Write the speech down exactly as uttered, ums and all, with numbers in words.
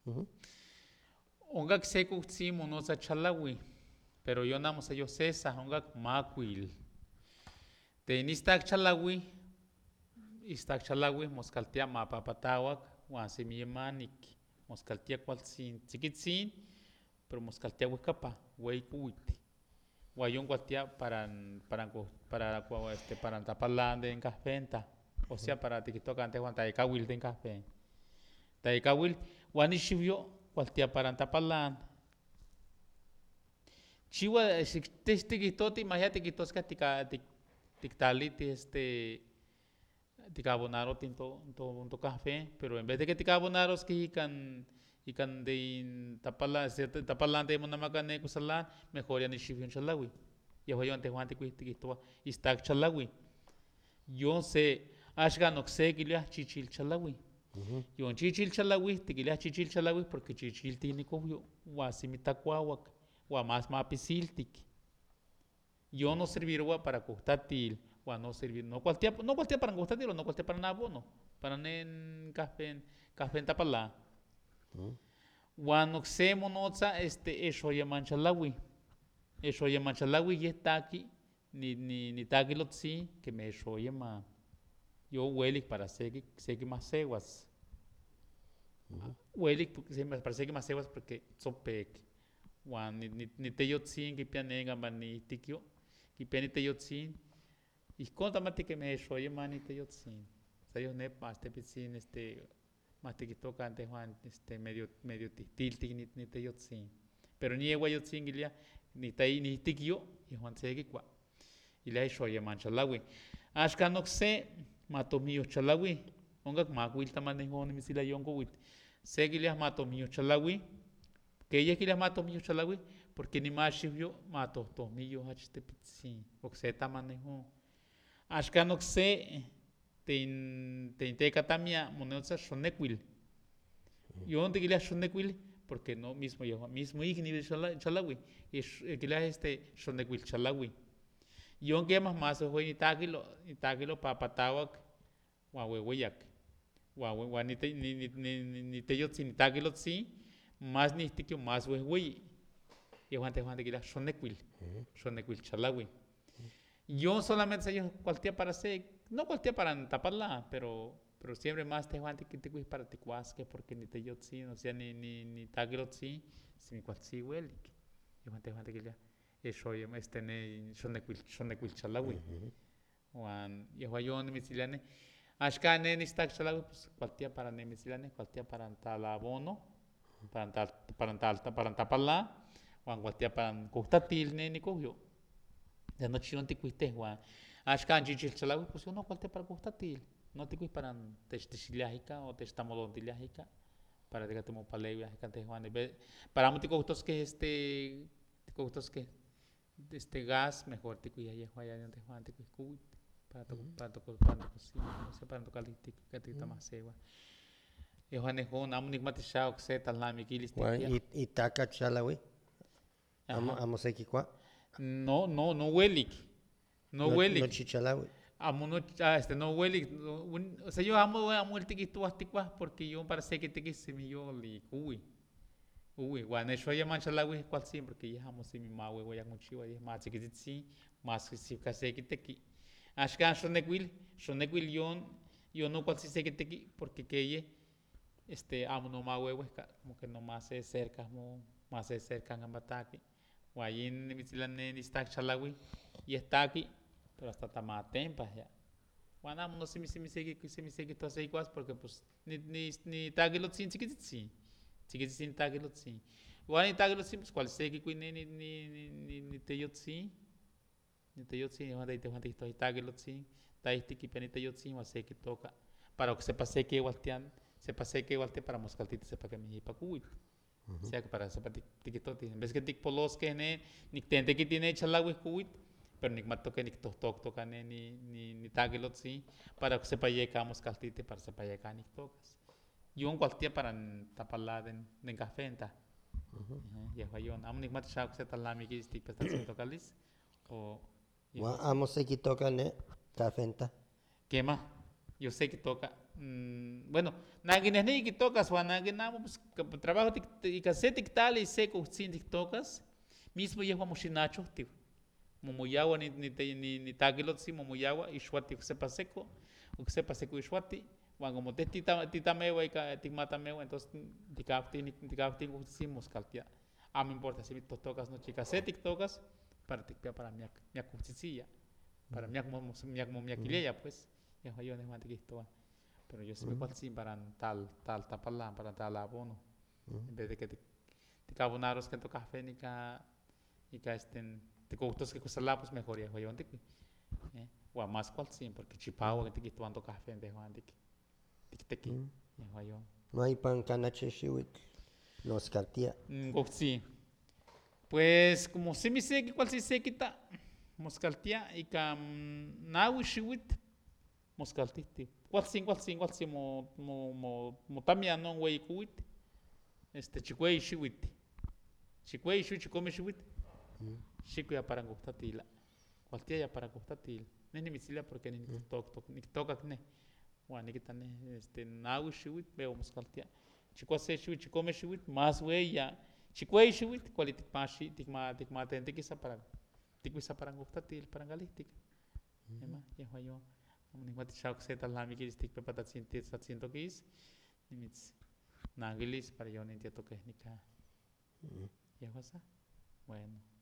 Ujú. Ongak sekutsi monosa chalawi, pero yo namo se yo sesa ongak makwil. Te inistak chalawi, istak chalawi moskaltia mapapatawak, wan semiyemanik, moskaltia kwaltzin, tzikitzin, pero moskaltia wikapa, wey kuwiti. Guayón cualtia para para para para este para tapar de en cafenta, o sea para tiktok antes cuando hay kawil de en café. Tai kawil wani shivyo cualtia para tapar chiwa si testi kitoti imagínate kitos ka tika tik tiktaliti este tikabonaro tinto to to café, pero en vez de que tikabonaros que ikan ikan de tapala tapala de monamaka kusala mejor ya ni shivyo chalawi. Ya yo ante Juan tiku tikito istak chalawi. Yo sé ashgan okse gilia chichil chalawi. Ujú. Yo chichil chalawi tigilia chichil chalawi porque chichil tiene cobio wasimitakuawak wa más mapisiltik. Yo no servirwa para costatil wa no servir no cualquier no cualquier para costatil no cualquier para nabono para nen café café tapala. Ujú. Wa no se monotza este eso llaman chalawi. Eso llama chalawi y está aquí ni ni ni tagilotzi que me eso llama yo huelik para seguir seguir más seguas huelik porque se me para seguir más seguas porque sopek wan ni ni ni te yotzin que pianega man ni tikio que piani te yotzin y conta mate que me eso llama ni te yotzin sa yo ne más te pitzin este más te quito antes Juan este medio medio til ni ni te yotzin pero ni igual yotzin gilia ni tai ni tikio y Juan se que kwa y le eso llaman chalawi ashkanok se matomio chalawi ongak makwil tamane hon misila yongo wit se gilia matomio chalawi que ella gilia matomio chalawi porque ni más shivyo mato tomillo hachte pitsi okse tamane hon ashkanok se tin tin te katamia monotsa shonekwil yo donde gilia shonekwil porque no mismo yo mismo igni chalawi y gilia este shonekwil chalawi yo aunque más más fue ni táquilo ni táquilo papatawak guahuehueyak guahue ni te ni ni ni ni te yo sin táquilo sí más ni tikio más huehuey y Juan te Juan te queda shonekwil shonekwil chalawi yo solamente sé yo cualquier para hacer no cualquier para taparla pero pero siempre más te Juan te te para te cuasque porque ni te yo sí o sea ni ni ni táquilo sí si mi cual sí huele y Juan te Juan te queda eso yo me estene shonekwil shonekwil chalawi wan yahuayon misilane ashkane ni stak chalawi pues cualquier para ne misilane cualquier para talabono para tal para tal para tapala wan cualquier para kustatil ne ni kohyo ya no chion ti kuiste wan ashkan chichil chalawi pues uno cualquier para kustatil no ti kuis para testiliahika o testamolontiliahika para de que tomo paleo ya te Juan para muti costos que este costos que este gas mejor te cuida ya vaya de Juan te cuida para to para to para to cocina o sea para to caliente que te toma sewa e Juan es un amo nigmati shao que se tal la mi kilis te Guay, kia y y taka chalawi. Amo ajá amo seki kwa. no no no huelik no No no huelik chichalawi. amo no ah, este no huelik no, un, o sea yo amo amo el tiki tu astikwa porque yo parece que te que se me yo li cuy uy, bueno, eso ya mancha la wea cual siempre que ya amo si mi ma wea ya mucho ya más chiquititsi más si casi que te ki ashkan shonekwil shonekwil yon yo no cual si se que te ki porque que ella este amo no ma wea como que no más se cerca mo más se cerca en bataki guayin ni misilane ni está chalawi y está aquí pero hasta tama tempa ya bueno no se me se me sigue se me sigue todo así porque pues ni ni ni tagilo sin chiquititsi chiquitin tagilot sí wani tagilot sí pues cual sé que cuine ni ni ni ni ni te yot sí ni te yot sí ni wanda te wanda estoy tagilot sí ta este que penita yot sí wa sé que toca para que sepa sé que waltian sepa sé que walte para moscaltita sepa que mi pa cuit o sea que para sepa tikitoti en vez que tik polos que ne ni tente que tiene chalawi cuit pero ni mato que ni tok tok toca ne ni ni ni tagilot sí para que sepa llegar moscaltita para sepa llegar ni tocas yo un cualquier para taparla den den café enta ya fue yo amo ni mat shak se tal mi kis tik pesta sin tocalis o Wa amo seki toka ne kafenta. quema yo sé que toca Mm, bueno, naginehni tocas, Juan, naginamo, pues, que trabajo y cassette tal y seco sin tocas, mismo llevo mushinacho, tío. Mumuyawa ni ni te- ni ni tagilot si mumuyawa y shwati sepa seco, o que sepa seco y shwati, Juan como te tita tita mewa y ka tigmata mewa, entonces tikafti ni tikafti si muskaltia. Ah, me importa si to tocas no chicas, se tocas para tikpia para miak miak kutsitsia, para miak mo miak mo miakileya pues, ya yo ne mate kisto. Pero yo sí me cual sin para tal, tal, tapala, para tal abono. En vez de que te, te cabonaros que to café ni ca, ni ca estén, te costos que cosala, pues mejor ya, yo antes que, eh, o más cual sin, porque chipao que te quito ando café de Juan de que, te te que, ya yo. No hay pan canache shiwit. Nos cartía. Sí, pues como se me sé que cual se se quita, moscaltia y cam, nawi shiwit, moscaltiti. Cual sin, cual sin, cual sin, mo, mo, mo, mo tamia no wey kuit. Este chikwei shiwit. Chikwei shu chikome shiwit. Chiku ya para gustatila. Cualquier ya para gustatil. Ne ni misilia porque ni tok tok ni toka ne. Wa ni kita ne este nawi shiwit veo muskaltia. Chikwa se shiwit chikome shiwit más wey ya. Chikwei shiwit quality pashi tikma tikma tente kisa para tikisa para gustatil para galistik. Ema ya hoyo. Ni mati shak se talami ki stik pe pata sinti sat sinto kis. Ni mits nagilis para yo ni tieto que ni ka. Ya pasa. Bueno.